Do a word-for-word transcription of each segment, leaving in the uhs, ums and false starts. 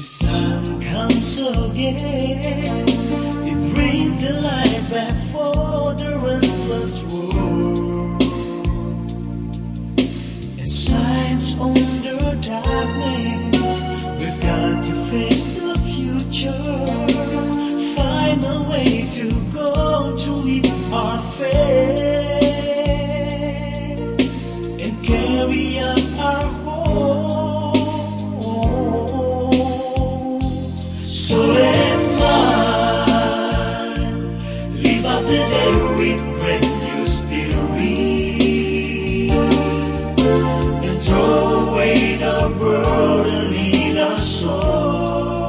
sun comes again, it brings the light back for the restless world. It shines on the darkness. We've got to face the future, find a way to go to it our faith, and carry out our hopes. So let's smile, live out the day with brand new spirit, and throw away the burden in our soul.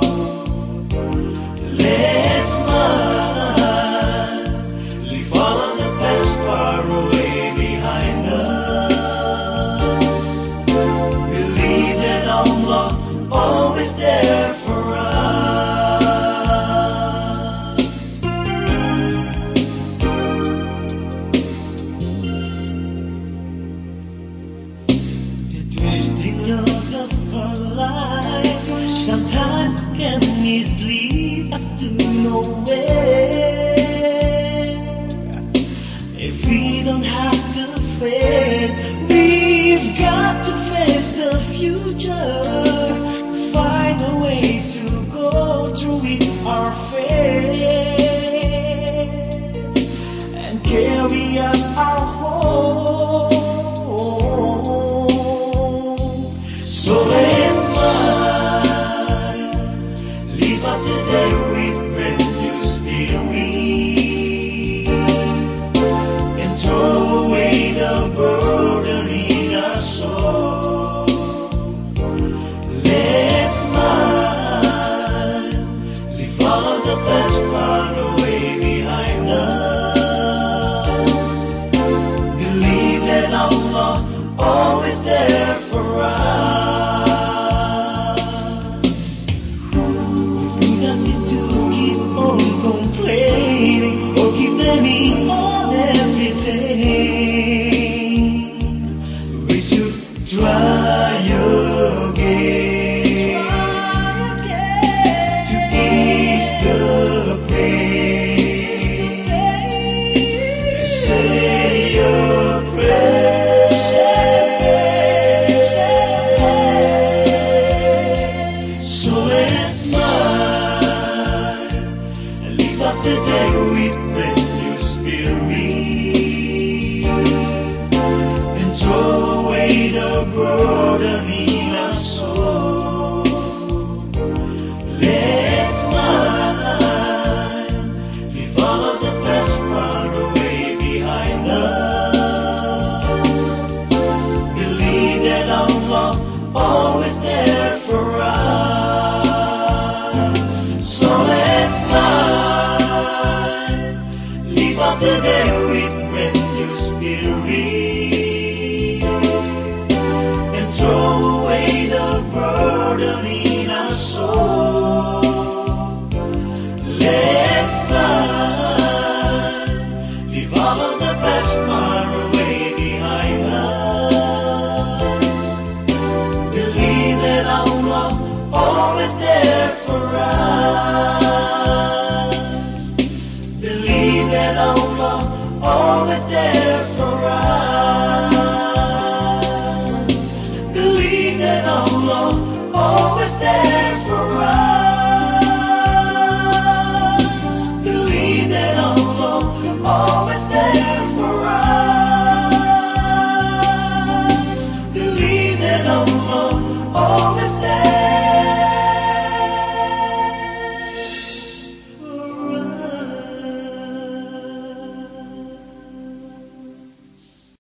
Let's smile, leave all of the past far away behind us. Believe that Allah always there for us. The twisting road of our life sometimes can mislead us to nowhere. If we don't have the faith, we've got to face the future, find a way to go through it our faith, and carry out our hope. So let's smile, live out the day with brand new spirit, and throw away the burden in our soul. Let's smile, leave all of the past far away behind us. Believe that Allah always there for us. Who does it to keep on complaining or keep blaming on everything? We should try again to ease the pain, and say your prayers. So let's smile and live up the day with brand new spirit, and throw away the burden in our soul. Let's smile, leave all of the past far away behind us. Believe that Allah always there for us. So let's smile, live out the day with brand new spirit, and throw away the burden in our soul. Let's smile, leave all of the past far away behind us. Believe that Allah always there for us. Believe that Allah always there for us. Believe that Allah always there for us. Believe that Allah always there for us. Believe that Allah always